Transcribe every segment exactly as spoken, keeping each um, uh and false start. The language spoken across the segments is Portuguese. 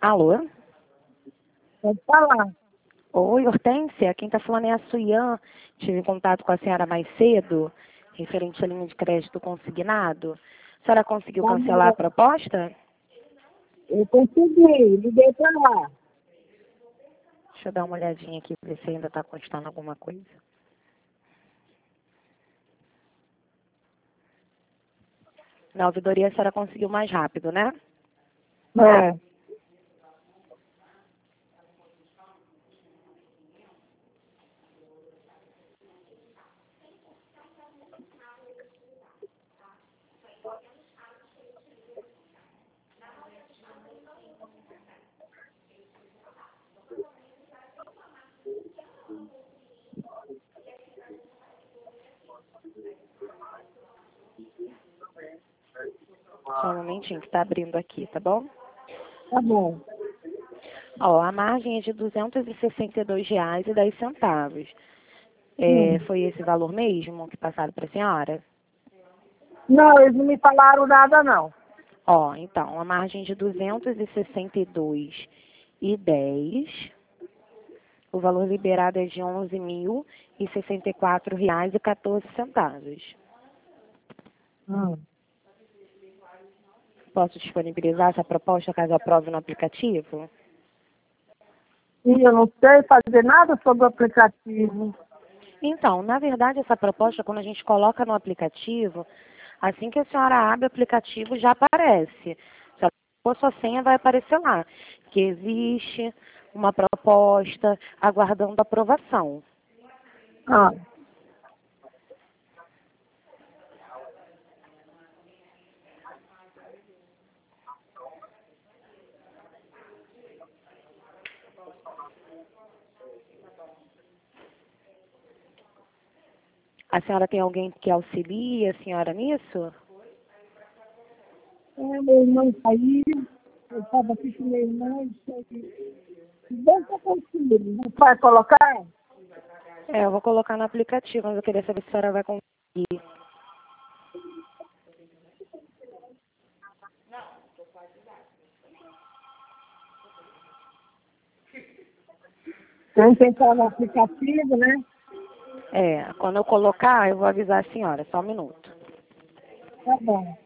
Alô? Pode falar. Oi, Hortência. Quem está falando é a Suian. Tive contato com a senhora mais cedo, referente à linha de crédito consignado. A senhora conseguiu Tá cancelar a bom. proposta? Eu consegui, liguei pra lá. Deixa eu dar uma olhadinha aqui, ver se ainda está constando alguma coisa. Na ouvidoria a senhora conseguiu mais rápido, né? É. Só um momentinho que está abrindo aqui, tá bom? Tá bom. Ó, a margem é de duzentos e sessenta e dois reais e dez centavos. É, Hum. foi esse valor mesmo que passaram para a senhora? Não, eles não me falaram nada, não. Ó, então, a margem de duzentos e sessenta e dois e dez. O valor liberado é de onze mil e sessenta e quatro reais e quatorze centavos. Hum. Posso disponibilizar essa proposta caso aprove no aplicativo? E eu não sei fazer nada sobre o aplicativo. Então, na verdade, essa proposta, quando a gente coloca no aplicativo, assim que a senhora abre o aplicativo, já aparece. Se ela for sua senha, vai aparecer lá, que existe uma proposta aguardando aprovação. Ah. A senhora tem alguém que auxilie a senhora nisso? É, meu irmão saiu, eu estava aqui com meu irmão, isso aí. Deixa eu conseguir. Não vai colocar? É, eu vou colocar no aplicativo, mas eu queria saber se a senhora vai conseguir. Tem que entrar no aplicativo, né? É, quando eu colocar, eu vou avisar a senhora, só um minuto. Tá bom.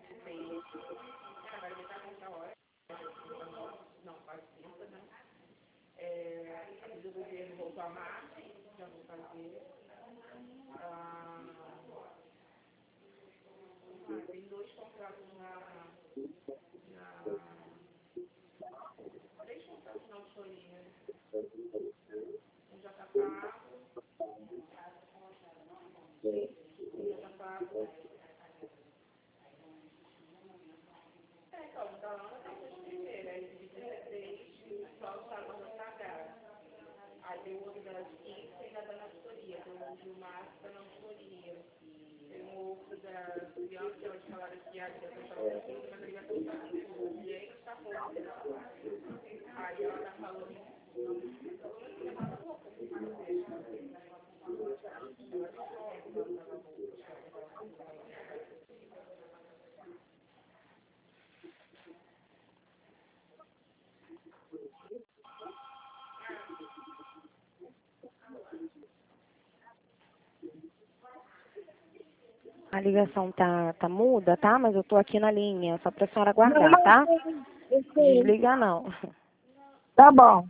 A ligação tá, tá muda, tá? Mas eu tô aqui na linha, só pra senhora Não, aguardar, eu tá? sei, eu sei. Desliga não. Tá bom.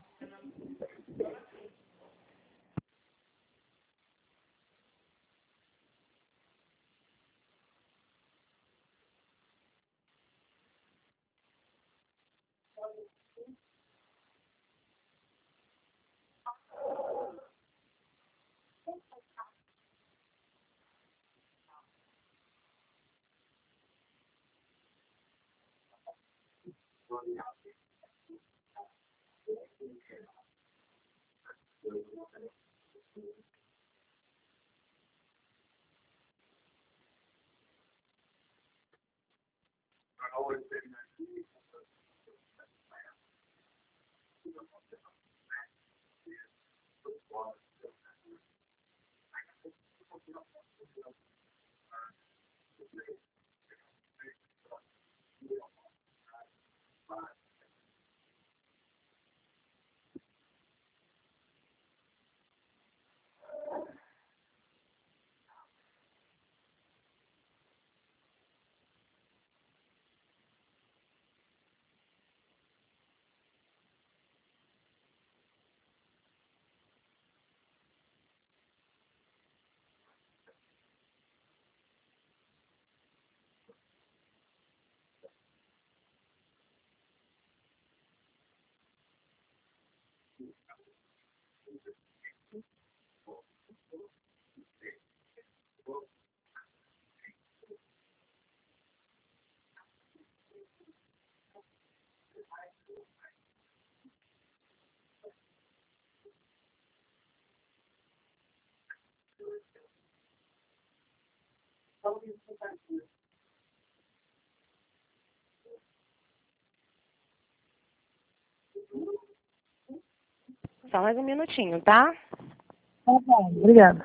Só mais um minutinho, tá? Tá bom, obrigada.